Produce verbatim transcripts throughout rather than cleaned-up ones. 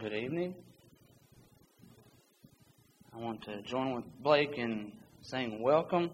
Good evening. I want to join with Blake in saying welcome.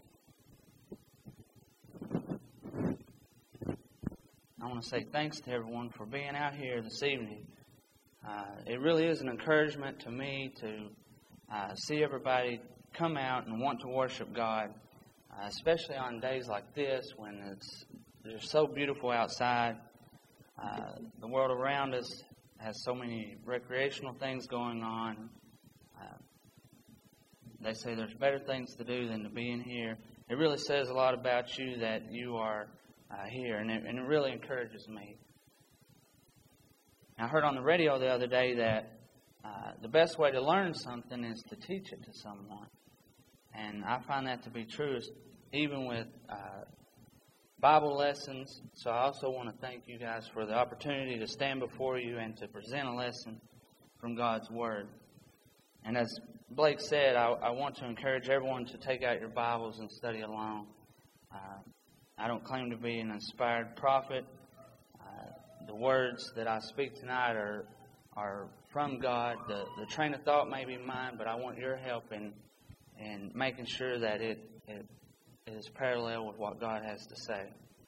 I want to say thanks to everyone for being out here this evening. Uh, it really is an encouragement to me to uh, see everybody come out and want to worship God, uh, especially on days like this when it's it's so beautiful outside. Uh, the world around us has so many recreational things going on. Uh, they say there's better things to do than to be in here. It really says a lot about you that you are uh, here, and it, and it really encourages me. I heard on the radio the other day that uh, the best way to learn something is to teach it to someone. And I find that to be true, even with uh, Bible lessons. So I also want to thank you guys for the opportunity to stand before you and to present a lesson from God's Word. And as Blake said, I, I want to encourage everyone to take out your Bibles and study along. Uh, I don't claim to be an inspired prophet. Uh, the words that I speak tonight are are from God. The, the train of thought may be mine, but I want your help in, in making sure that it, it is parallel with what God has to say.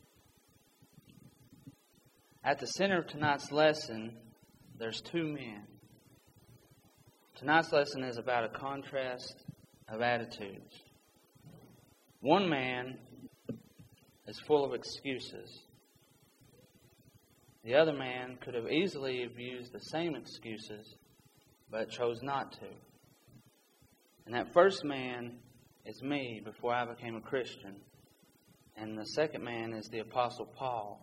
At the center of tonight's lesson, there's two men. Tonight's lesson is about a contrast of attitudes. One man is full of excuses. The other man could have easily have used the same excuses, but chose not to. And that first man is me before I became a Christian. And the second man is the Apostle Paul.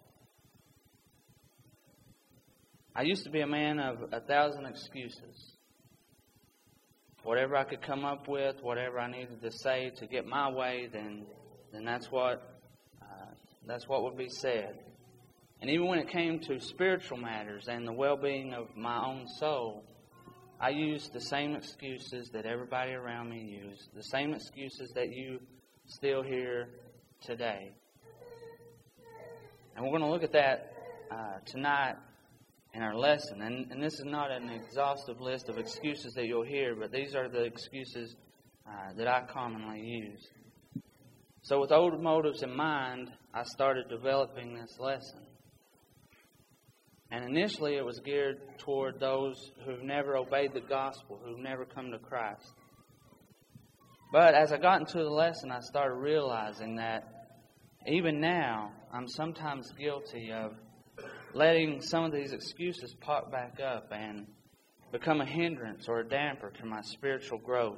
I used to be a man of a thousand excuses. Whatever I could come up with, whatever I needed to say to get my way, then then that's what uh, that's what would be said. And even when it came to spiritual matters and the well-being of my own soul, I used the same excuses that everybody around me used, the same excuses that you still hear today. And we're going to look at that uh, tonight in our lesson. And, and this is not an exhaustive list of excuses that you'll hear, but these are the excuses uh, that I commonly use. So with old motives in mind, I started developing this lesson. And initially it was geared toward those who've never obeyed the gospel, who've never come to Christ. But as I got into the lesson, I started realizing that even now, I'm sometimes guilty of letting some of these excuses pop back up and become a hindrance or a damper to my spiritual growth.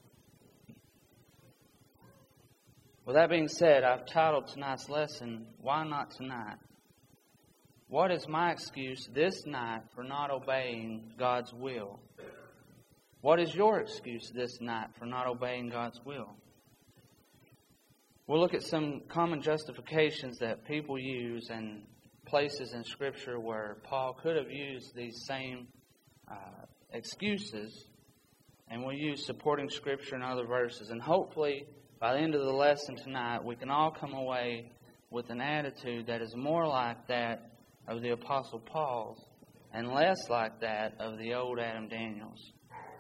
With that being said, I've titled tonight's lesson, Why Not Tonight? What is my excuse this night for not obeying God's will? What is your excuse this night for not obeying God's will? We'll look at some common justifications that people use and places in Scripture where Paul could have used these same uh, excuses, and we'll use supporting Scripture and other verses. And hopefully, by the end of the lesson tonight, we can all come away with an attitude that is more like that of the Apostle Paul's and less like that of the old Adam Daniels.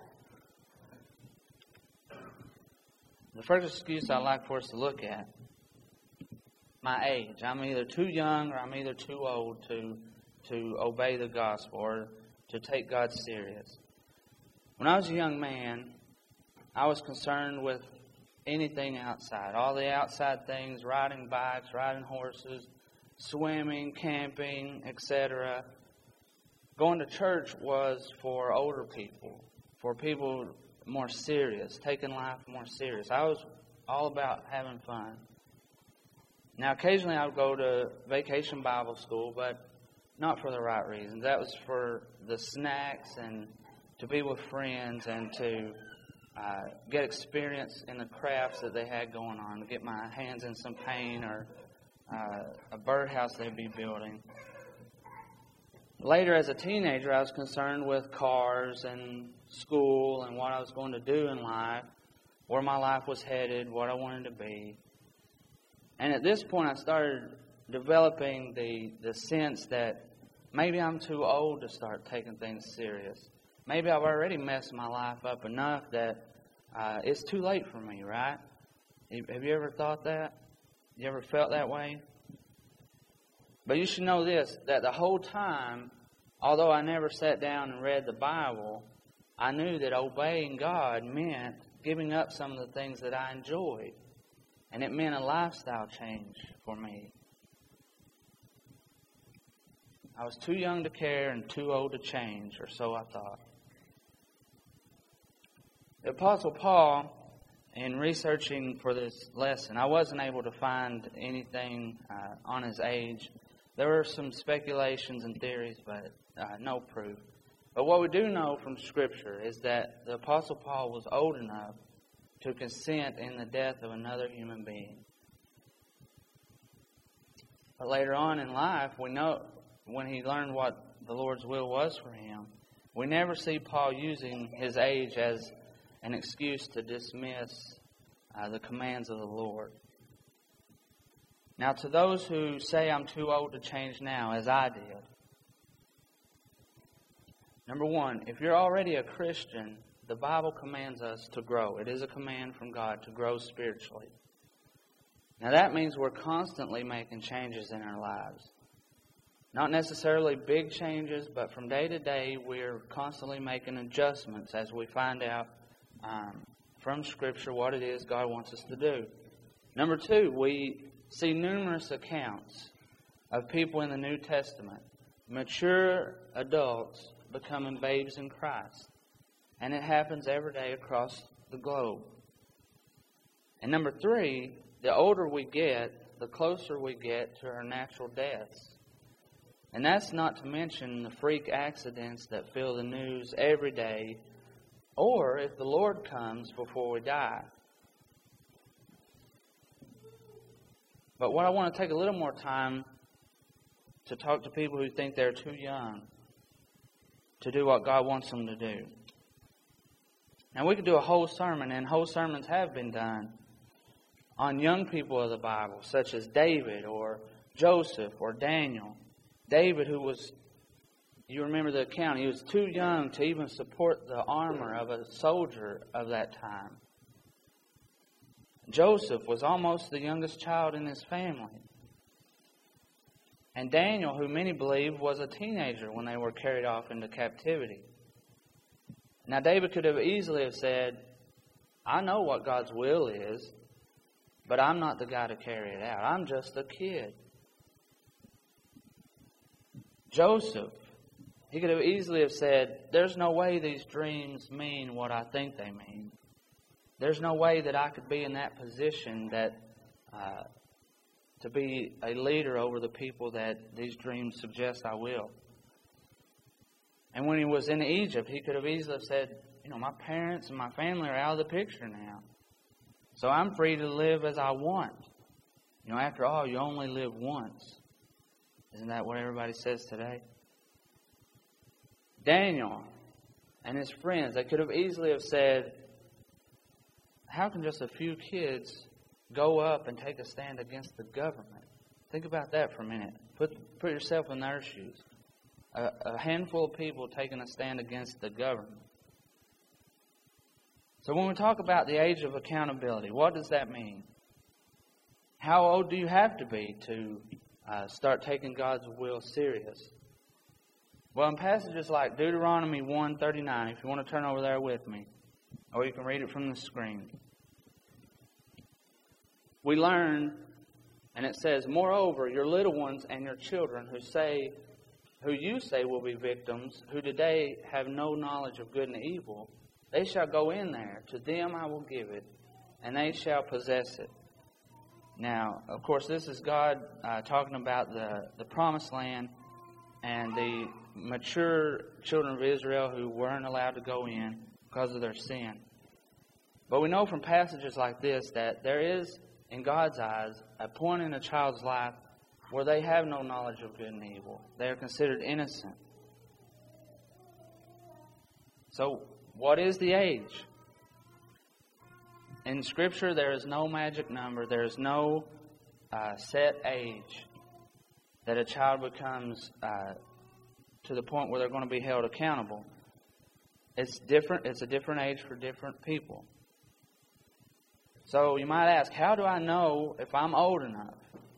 The first excuse I'd like for us to look at, my age. I'm either too young or I'm either too old to to obey the gospel or to take God serious. When I was a young man, I was concerned with anything outside, all the outside things, riding bikes, riding horses, swimming, camping, et cetera. Going to church was for older people, for people more serious, taking life more serious. I was all about having fun. Now, occasionally I would go to vacation Bible school, but not for the right reasons. That was for the snacks and to be with friends and to uh, get experience in the crafts that they had going on, to get my hands in some paint or Uh, a birdhouse they'd be building. Later, as a teenager, I was concerned with cars and school and what I was going to do in life, where my life was headed, what I wanted to be. And at this point, I started developing the, the sense that maybe I'm too old to start taking things serious. Maybe I've already messed my life up enough that uh, it's too late for me, right? Have you ever thought that? You ever felt that way? But you should know this, that the whole time, although I never sat down and read the Bible, I knew that obeying God meant giving up some of the things that I enjoyed. And it meant a lifestyle change for me. I was too young to care and too old to change, or so I thought. The Apostle Paul, in researching for this lesson, I wasn't able to find anything uh, on his age. There were some speculations and theories, but uh, no proof. But what we do know from Scripture is that the Apostle Paul was old enough to consent in the death of another human being. But later on in life, we know when he learned what the Lord's will was for him, we never see Paul using his age as an excuse to dismiss uh, the commands of the Lord. Now, to those who say I'm too old to change now, as I did, number one, if you're already a Christian, the Bible commands us to grow. It is a command from God to grow spiritually. Now, that means we're constantly making changes in our lives. Not necessarily big changes, but from day to day, we're constantly making adjustments as we find out um, from Scripture what it is God wants us to do. Number two, we see numerous accounts of people in the New Testament, mature adults becoming babes in Christ. And it happens every day across the globe. And number three, the older we get, the closer we get to our natural deaths. And that's not to mention the freak accidents that fill the news every day, or if the Lord comes before we die. But what I want to take a little more time to talk to people who think they're too young to do what God wants them to do. Now, we could do a whole sermon, and whole sermons have been done on young people of the Bible, such as David or Joseph or Daniel. David, who was, you remember the account, he was too young to even support the armor of a soldier of that time. Joseph was almost the youngest child in his family. And Daniel, who many believe was a teenager when they were carried off into captivity. Now, David could have easily have said, I know what God's will is, but I'm not the guy to carry it out. I'm just a kid. Joseph, he could have easily have said, there's no way these dreams mean what I think they mean. There's no way that I could be in that position that uh, to be a leader over the people that these dreams suggest I will. And when he was in Egypt, he could have easily said, you know, my parents and my family are out of the picture now. So I'm free to live as I want. You know, after all, you only live once. Isn't that what everybody says today? Daniel and his friends, they could have easily have said, how can just a few kids go up and take a stand against the government? Think about that for a minute. Put, put yourself in their shoes. A, a handful of people taking a stand against the government. So when we talk about the age of accountability, what does that mean? How old do you have to be to uh, start taking God's will serious? Well, in passages like Deuteronomy one thirty-nine, if you want to turn over there with me, or you can read it from the screen, we learn, and it says, moreover, your little ones and your children who say, who you say will be victims, who today have no knowledge of good and evil, they shall go in there. To them I will give it, and they shall possess it. Now, of course, this is God uh, talking about the, the promised land and the mature children of Israel who weren't allowed to go in because of their sin. But we know from passages like this that there is, in God's eyes, a point in a child's life where they have no knowledge of good and evil. They are considered innocent. So, what is the age? In Scripture, there is no magic number. There is no uh, set age that a child becomes uh, to the point where they're going to be held accountable. It's different. It's a different age for different people. So you might ask, how do I know if I'm old enough?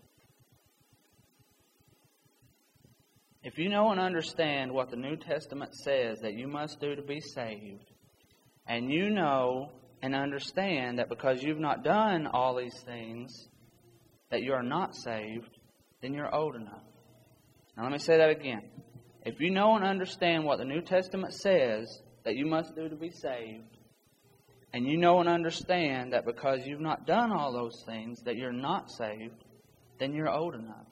If you know and understand what the New Testament says that you must do to be saved, and you know and understand that because you've not done all these things, that you are not saved, then you're old enough. Now let me say that again. If you know and understand what the New Testament says that you must do to be saved, and you know and understand that because you've not done all those things that you're not saved, then you're old enough.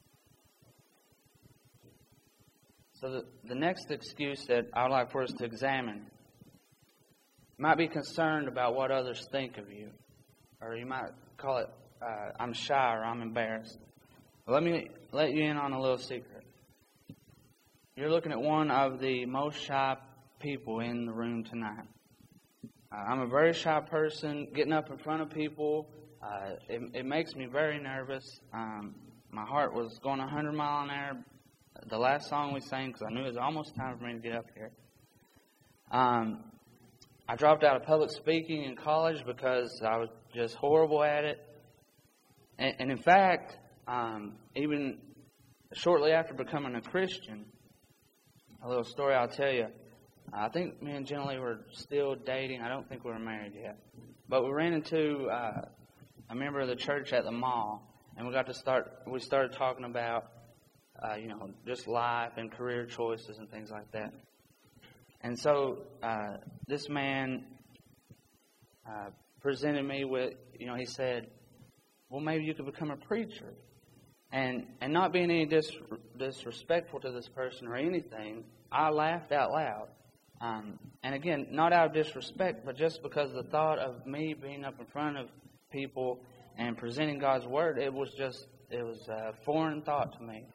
So the, the next excuse that I would like for us to examine might be concerned about what others think of you. Or you might call it, uh, I'm shy or I'm embarrassed. Well, let me let you in on a little secret. You're looking at one of the most shy people in the room tonight. Uh, I'm a very shy person. Getting up in front of people, uh, it, it makes me very nervous. Um, my heart was going one hundred mile an hour the last song we sang because I knew it was almost time for me to get up here. Um, I dropped out of public speaking in college because I was just horrible at it. And, and in fact, um, even shortly after becoming a Christian, a little story I'll tell you. I think me and Jenny were still dating. I don't think we were married yet. But we ran into uh, a member of the church at the mall, and we got to start. We started talking about, uh, you know, just life and career choices and things like that. And so uh, this man uh, presented me with, you know, he said, "Well, maybe you could become a preacher." And and not being any dis, disrespectful to this person or anything, I laughed out loud. Um, and again, not out of disrespect, but just because the thought of me being up in front of people and presenting God's Word, it was just, it was a foreign thought to me.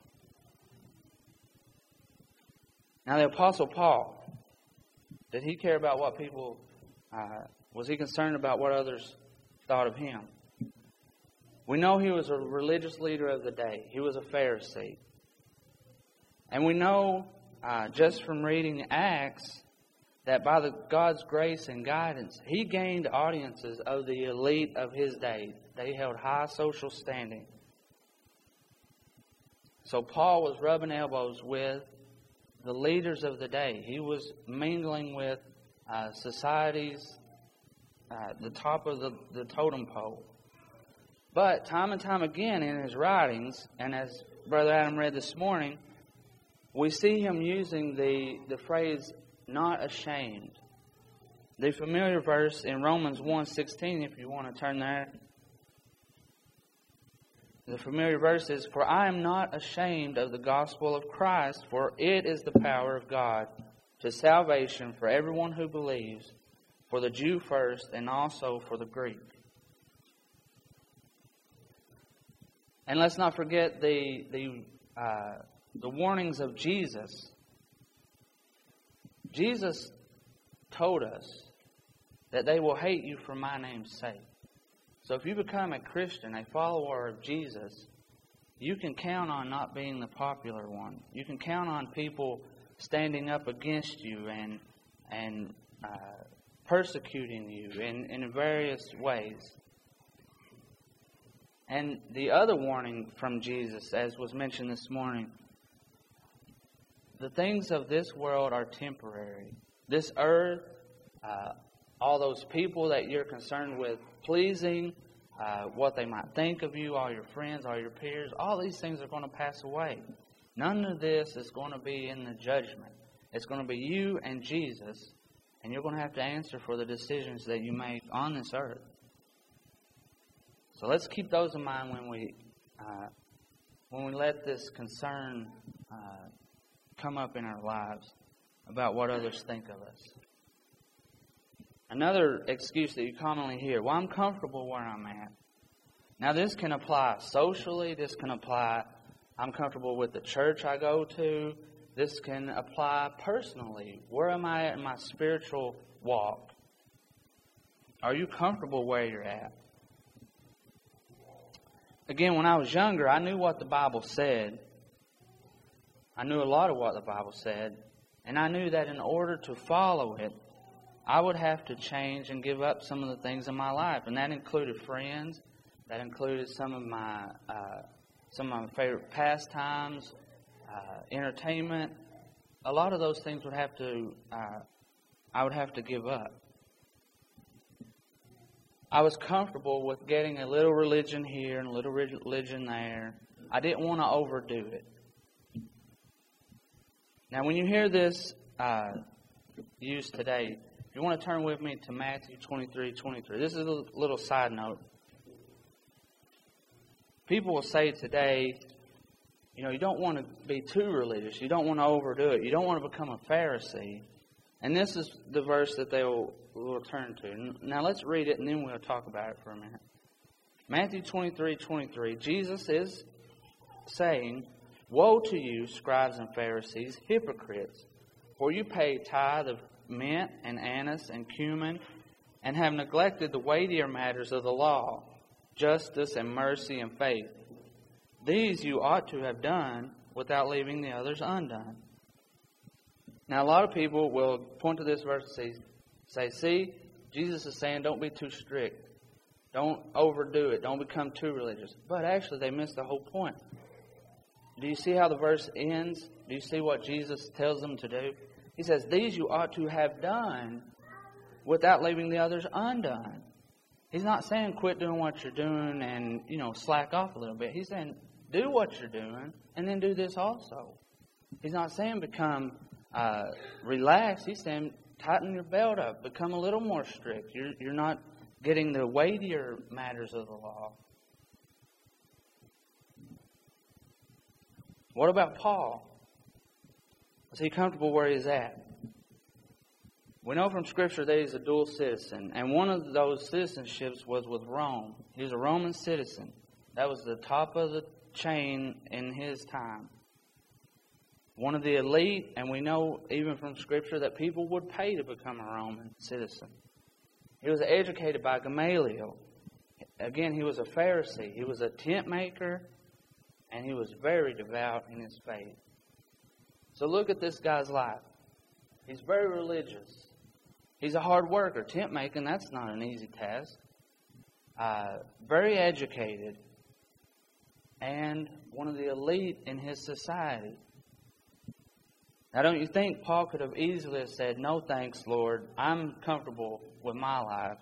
Now, the Apostle Paul, did he care about what people, uh, was he concerned about what others thought of him? We know he was a religious leader of the day. He was a Pharisee. And we know, uh, just from reading Acts, that by the God's grace and guidance, he gained audiences of the elite of his day. They held high social standing. So Paul was rubbing elbows with the leaders of the day. He was mingling with uh, society's, uh, the top of the, the totem pole. But time and time again in his writings, and as Brother Adam read this morning, we see him using the, the phrase, not ashamed. The familiar verse in Romans one sixteen, if you want to turn there. The familiar verse is, "For I am not ashamed of the gospel of Christ, for it is the power of God to salvation for everyone who believes, for the Jew first and also for the Greek." And let's not forget the the uh, the warnings of Jesus. Jesus told us that they will hate you for my name's sake. So if you become a Christian, a follower of Jesus, you can count on not being the popular one. You can count on people standing up against you and and uh, persecuting you in, in various ways. And the other warning from Jesus, as was mentioned this morning, the things of this world are temporary. This earth, uh, all those people that you're concerned with pleasing, uh, what they might think of you, all your friends, all your peers, all these things are going to pass away. None of this is going to be in the judgment. It's going to be you and Jesus, and you're going to have to answer for the decisions that you make on this earth. So let's keep those in mind when we uh, when we let this concern uh, come up in our lives about what others think of us. Another excuse that you commonly hear, well, I'm comfortable where I'm at. Now, this can apply socially. This can apply, I'm comfortable with the church I go to. This can apply personally. Where am I at in my spiritual walk? Are you comfortable where you're at? Again, when I was younger, I knew what the Bible said. I knew a lot of what the Bible said, and I knew that in order to follow it, I would have to change and give up some of the things in my life, and that included friends, that included some of my uh, some of my favorite pastimes, uh, entertainment. A lot of those things would have to uh, I would have to give up. I was comfortable with getting a little religion here and a little religion there. I didn't want to overdo it. Now, when you hear this uh, used today, if you want to turn with me to Matthew twenty-three twenty-three, this is a little side note. People will say today, you know, you don't want to be too religious. You don't want to overdo it. You don't want to become a Pharisee. And this is the verse that they will, will turn to. Now, let's read it, and then we'll talk about it for a minute. Matthew twenty-three twenty-three, Jesus is saying, "Woe to you, scribes and Pharisees, hypocrites! For you pay tithe of mint and anise and cumin, and have neglected the weightier matters of the law, justice and mercy and faith. These you ought to have done without leaving the others undone." Now, a lot of people will point to this verse and say, say, see, Jesus is saying don't be too strict. Don't overdo it. Don't become too religious. But actually, they miss the whole point. Do you see how the verse ends? Do you see what Jesus tells them to do? He says, these you ought to have done without leaving the others undone. He's not saying quit doing what you're doing and, you know, slack off a little bit. He's saying do what you're doing and then do this also. He's not saying become uh, relaxed. He's saying tighten your belt up, become a little more strict. You're, you're not getting the weightier matters of the law. What about Paul? Is he comfortable where he's at? We know from Scripture that he's a dual citizen, and one of those citizenships was with Rome. He was a Roman citizen. That was the top of the chain in his time. One of the elite, and we know even from Scripture that people would pay to become a Roman citizen. He was educated by Gamaliel. Again, he was a Pharisee. He was a tent maker, and he was very devout in his faith. So look at this guy's life. He's very religious. He's a hard worker. Tent making, that's not an easy task. Uh, very educated. And one of the elite in his society. Now, don't you think Paul could have easily have said, no thanks, Lord, I'm comfortable with my life.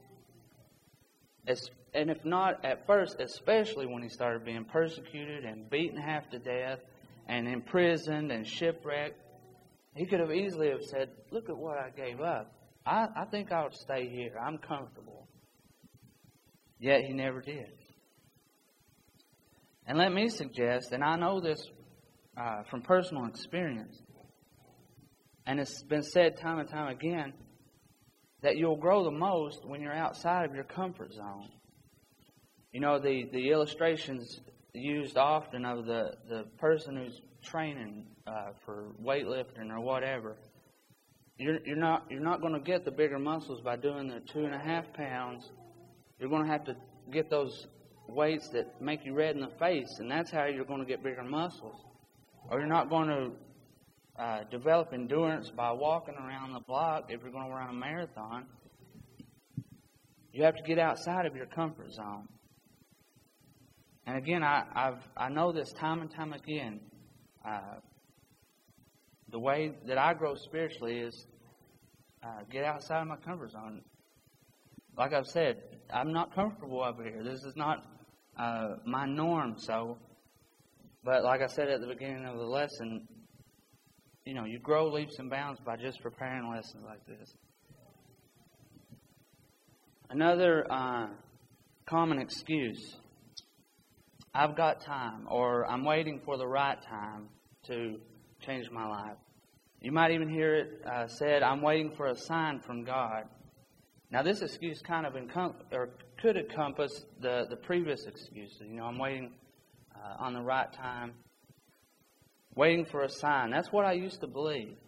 It's, and if not, at first, especially when he started being persecuted and beaten half to death and imprisoned and shipwrecked, he could have easily have said, look at what I gave up. I, I think I'll stay here. I'm comfortable. Yet he never did. And let me suggest, and I know this uh, from personal experience, and it's been said time and time again, that you'll grow the most when you're outside of your comfort zone. You know, the, the illustrations used often of the, the person who's training uh, for weightlifting or whatever, you're, you're not you're not going to get the bigger muscles by doing the two and a half pounds. You're going to have to get those weights that make you red in the face, and that's how you're going to get bigger muscles. Or you're not going to uh, develop endurance by walking around the block if you're going to run a marathon. You have to get outside of your comfort zone. And again, I I've, I know this time and time again. Uh, the way that I grow spiritually is uh, get outside of my comfort zone. Like I've said, I'm not comfortable over here. This is not uh, my norm. So, but like I said at the beginning of the lesson, you know, you grow leaps and bounds by just preparing lessons like this. Another uh, common excuse: I've got time, or I'm waiting for the right time to change my life. You might even hear it uh, said, I'm waiting for a sign from God. Now, this excuse kind of encom- or could encompass the, the previous excuses. You know, I'm waiting uh, on the right time, waiting for a sign. That's what I used to believe.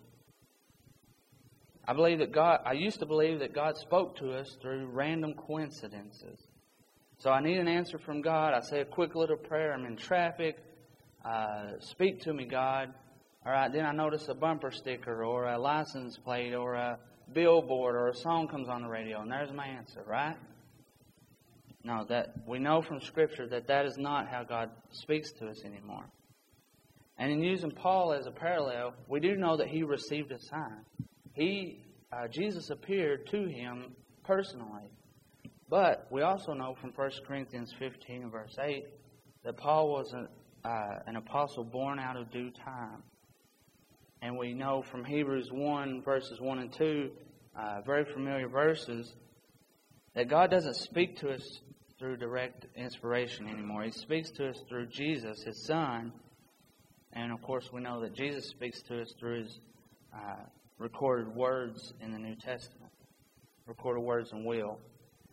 I believe that God. I used to believe that God spoke to us through random coincidences. So I need an answer from God. I say a quick little prayer. I'm in traffic. Uh, speak to me, God. All right, then I notice a bumper sticker or a license plate or a billboard or a song comes on the radio, and there's my answer, right? No, that we know from Scripture that that is not how God speaks to us anymore. And in using Paul as a parallel, we do know that he received a sign. He, uh, Jesus appeared to him personally. But we also know from First Corinthians fifteen and verse eight that Paul was a, uh, an apostle born out of due time. And we know from Hebrews one, verses one and two, uh, very familiar verses, that God doesn't speak to us through direct inspiration anymore. He speaks to us through Jesus, His Son. And, of course, we know that Jesus speaks to us through His uh, recorded words in the New Testament. Recorded words and will.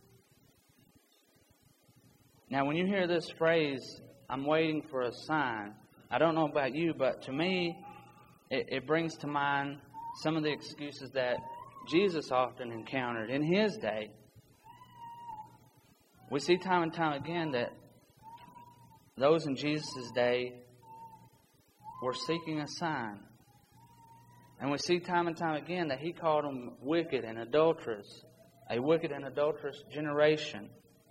Now, when you hear this phrase, I'm waiting for a sign, I don't know about you, but to me, it, it brings to mind some of the excuses that Jesus often encountered in His day. We see time and time again that those in Jesus' day were seeking a sign. And we see time and time again that He called them wicked and adulterous, a wicked and adulterous generation.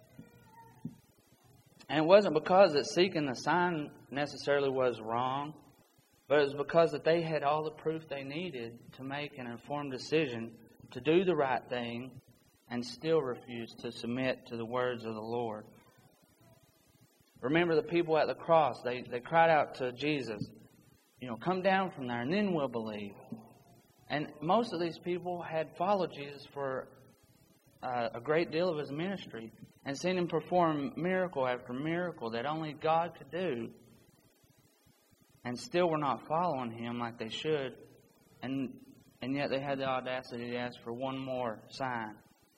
And it wasn't because that seeking the sign necessarily was wrong, but it was because that they had all the proof they needed to make an informed decision to do the right thing and still refuse to submit to the words of the Lord. Remember the people at the cross, they, they cried out to Jesus, you know, come down from there and then we'll believe. And most of these people had followed Jesus for uh, a great deal of His ministry and seen Him perform miracle after miracle that only God could do. And still were not following Him like they should. And, and yet they had the audacity to ask for one more sign.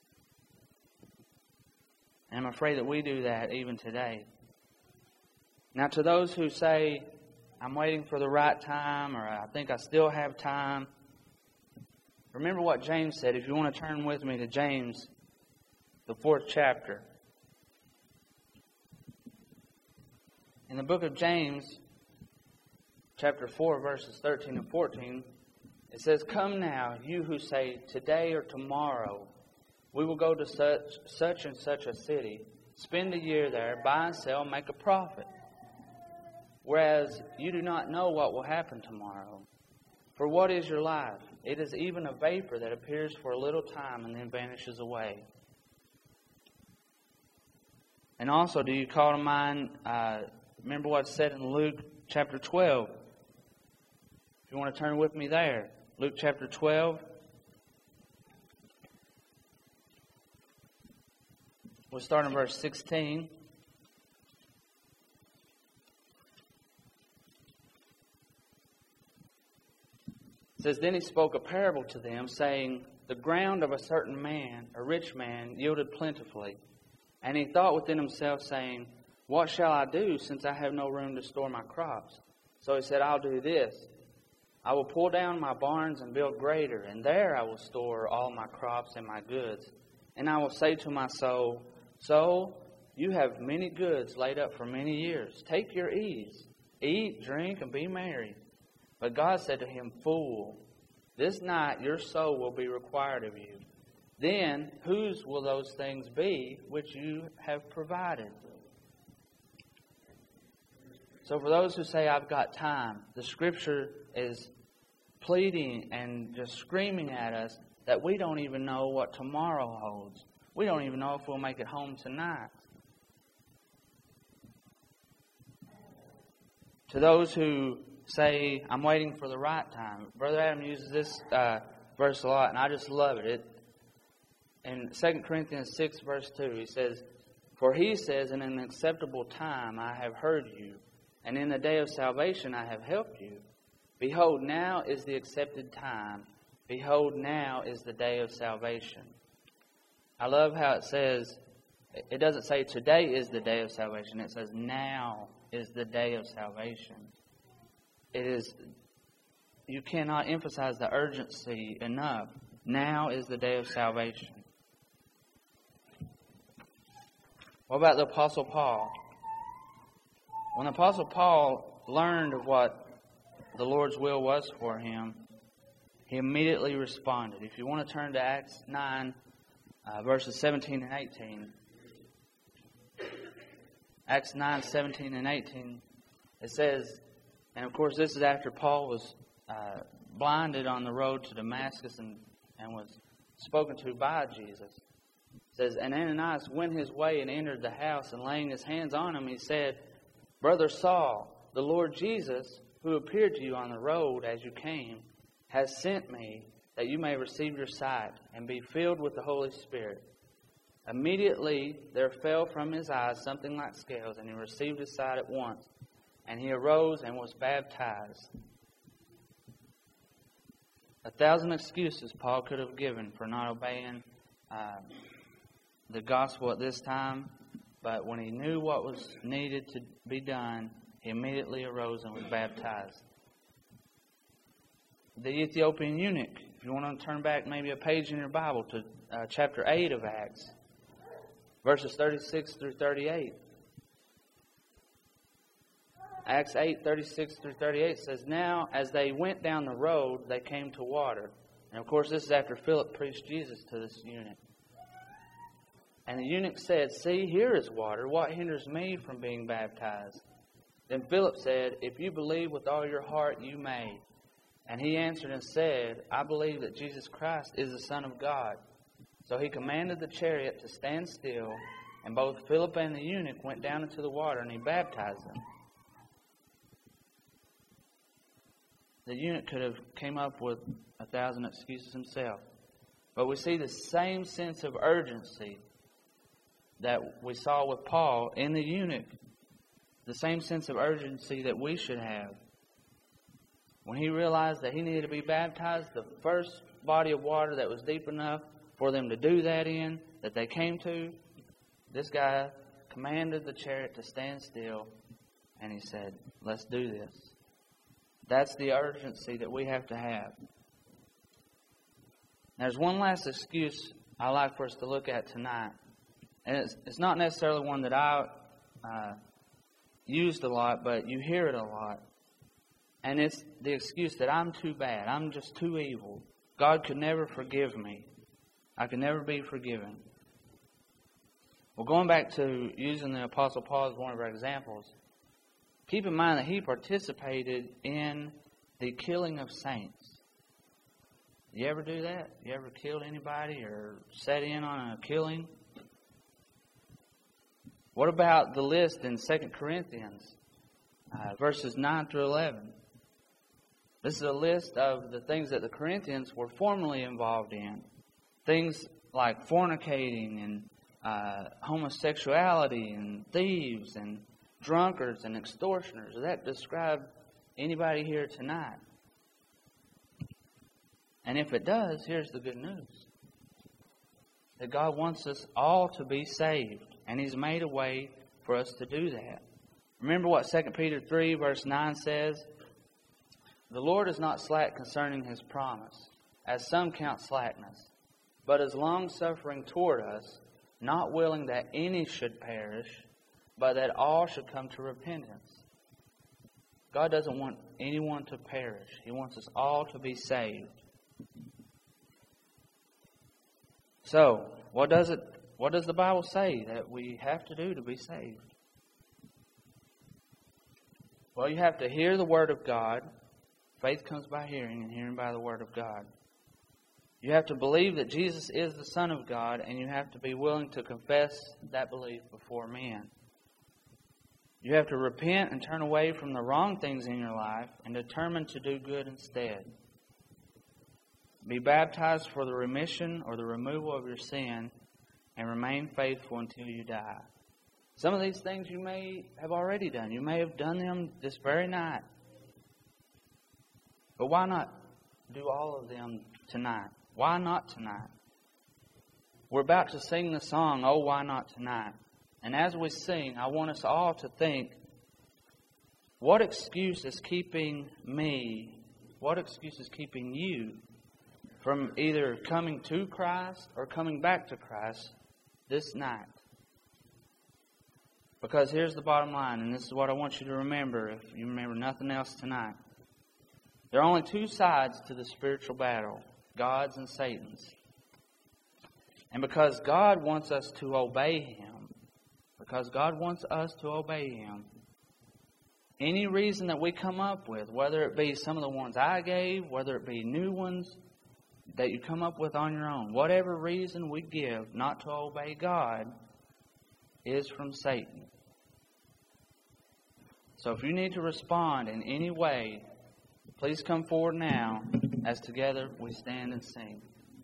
And I'm afraid that we do that even today. Now, to those who say, I'm waiting for the right time, or I think I still have time, remember what James said. If you want to turn with me to James, the fourth chapter. In the book of James, chapter four, verses thirteen and fourteen, it says, come now, you who say, today or tomorrow, we will go to such, such and such a city, spend a year there, buy and sell, make a profit. Whereas you do not know what will happen tomorrow. For what is your life? It is even a vapor that appears for a little time and then vanishes away. And also, do you call to mind, uh, remember what's said in Luke chapter twelve? If you want to turn with me there. Luke chapter twelve. We'll start in verse sixteen. It says, then He spoke a parable to them, saying, the ground of a certain man, a rich man, yielded plentifully. And he thought within himself, saying, what shall I do, since I have no room to store my crops? So he said, I'll do this. I will pull down my barns and build greater, and there I will store all my crops and my goods. And I will say to my soul, soul, you have many goods laid up for many years. Take your ease. Eat, drink, and be merry. But God said to him, fool, this night your soul will be required of you. Then whose will those things be which you have provided? So for those who say, I've got time, the Scripture is pleading and just screaming at us that we don't even know what tomorrow holds. We don't even know if we'll make it home tonight. To those who say, I'm waiting for the right time. Brother Adam uses this uh, verse a lot, and I just love it. It in Second Corinthians six, verse two, he says, for he says, in an acceptable time I have heard you, and in the day of salvation I have helped you. Behold, now is the accepted time. Behold, now is the day of salvation. I love how it says, it doesn't say today is the day of salvation. It says now is the day of salvation. It is, you cannot emphasize the urgency enough. Now is the day of salvation. What about the Apostle Paul? When the Apostle Paul learned of what the Lord's will was for him, he immediately responded. If you want to turn to Acts nine, uh, verses seventeen and eighteen. Acts nine, seventeen and eighteen. It says, and of course this is after Paul was uh, blinded on the road to Damascus and, and was spoken to by Jesus. It says, and Ananias went his way and entered the house, and laying his hands on him, he said, Brother Saul, the Lord Jesus, who appeared to you on the road as you came, has sent me that you may receive your sight and be filled with the Holy Spirit. Immediately there fell from his eyes something like scales, and he received his sight at once. And he arose and was baptized. A thousand excuses Paul could have given for not obeying uh, the gospel at this time, but when he knew what was needed to be done, he immediately arose and was baptized. The Ethiopian eunuch, if you want to turn back maybe a page in your Bible to uh, chapter eight of Acts, verses thirty-six through thirty-eight. Acts eight, thirty-six through thirty-eight says, Now as they went down the road, they came to water. And of course this is after Philip preached Jesus to this eunuch. And the eunuch said, See, here is water. What hinders me from being baptized? Then Philip said, If you believe with all your heart, you may. And he answered and said, I believe that Jesus Christ is the Son of God. So he commanded the chariot to stand still, and both Philip and the eunuch went down into the water, and he baptized them. The eunuch could have came up with a thousand excuses himself. But we see the same sense of urgency that we saw with Paul in the eunuch. The same sense of urgency that we should have. When he realized that he needed to be baptized, the first body of water that was deep enough for them to do that in, that they came to, this guy commanded the chariot to stand still, and he said, Let's do this. That's the urgency that we have to have. There's one last excuse I'd like for us to look at tonight. And it's, it's not necessarily one that I uh, used a lot, but you hear it a lot. And it's the excuse that I'm too bad. I'm just too evil. God could never forgive me. I could never be forgiven. Well, going back to using the Apostle Paul as one of our examples, keep in mind that he participated in the killing of saints. You ever do that? You ever killed anybody or sat in on a killing? What about the list in Second Corinthians, uh, verses nine through eleven? This is a list of the things that the Corinthians were formerly involved in. Things like fornicating and uh, homosexuality and thieves and drunkards and extortioners. Does that describe anybody here tonight? And if it does, here's the good news. That God wants us all to be saved. And He's made a way for us to do that. Remember what Second Peter three verse nine says? The Lord is not slack concerning His promise, as some count slackness, but is long-suffering toward us, not willing that any should perish, but that all should come to repentance. God doesn't want anyone to perish. He wants us all to be saved. So, what does it? What does the Bible say that we have to do to be saved? Well, you have to hear the Word of God. Faith comes by hearing, and hearing by the Word of God. You have to believe that Jesus is the Son of God, and you have to be willing to confess that belief before men. You have to repent and turn away from the wrong things in your life and determine to do good instead. Be baptized for the remission or the removal of your sin and remain faithful until you die. Some of these things you may have already done. You may have done them this very night. But why not do all of them tonight? Why not tonight? We're about to sing the song, Oh, Why Not Tonight? And as we sing, I want us all to think, what excuse is keeping me, what excuse is keeping you from either coming to Christ or coming back to Christ this night? Because here's the bottom line, and this is what I want you to remember if you remember nothing else tonight. There are only two sides to the spiritual battle, God's and Satan's. And because God wants us to obey Him, because God wants us to obey Him, any reason that we come up with, whether it be some of the ones I gave, whether it be new ones that you come up with on your own, whatever reason we give not to obey God is from Satan. So if you need to respond in any way, please come forward now as together we stand and sing.